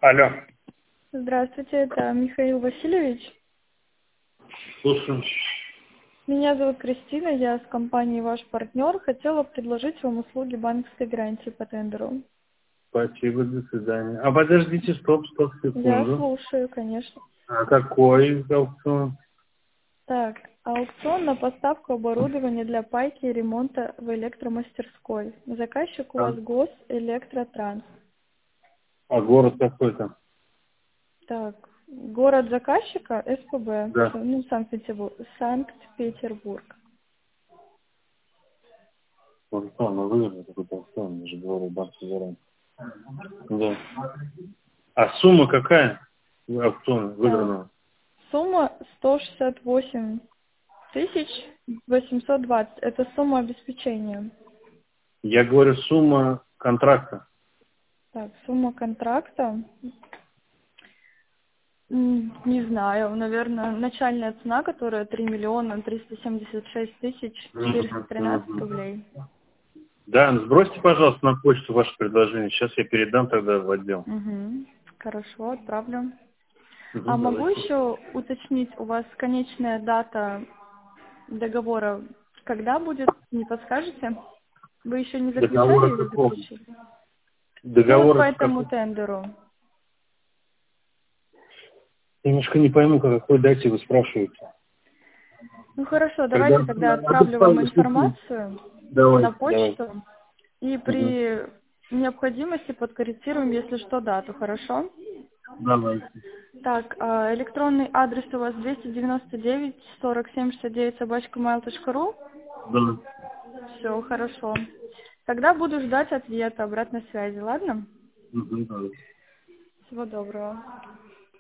Алло. Здравствуйте, это Михаил Васильевич. Слушаю. Меня зовут Кристина, я с компанией «Ваш партнер». Хотела предложить вам услуги банковской гарантии по тендеру. Спасибо, до свидания. А подождите, стоп, Я секунду. слушаю, конечно. А какой аукцион? Так, аукцион на поставку оборудования для пайки и ремонта в электромастерской. Заказчик у вас Госэлектротранс. А город какой-то? Так, город заказчика СПБ, Да. ну, Санкт-Петербург. Аукцион, ну выиграл какой-то аукцион, я же говорю, банк. Да. А сумма какая? Аукцион Так, выигранного? сумма 168 1820. Это сумма обеспечения. Я говорю, сумма контракта. Так, сумма контракта. Не знаю, наверное, начальная цена, которая 3 376 413 Мгм. рублей. Да, сбросьте, пожалуйста, на почту ваше предложение. Сейчас я передам тогда в отдел. Угу. Хорошо, отправлю. А Мгм, могу давайте. еще уточнить, у вас конечная дата договора когда будет? Не подскажете? Вы еще не Договор заключали о или каком? заключили? Ну вот Договор по о этому каком? тендеру. Я немножко не пойму, о какой дате вы спрашиваете. Ну хорошо, Когда... давайте тогда отправлю вам информацию на Давайте, давайте. почту и Угу. при необходимости подкорректируем, если что, дату, хорошо? Давайте. Так, электронный адрес у вас 299 47 69 @mail.ru. Да. Все, хорошо. Тогда буду ждать ответа, обратной связи, ладно? Угу, давайте. Всего доброго.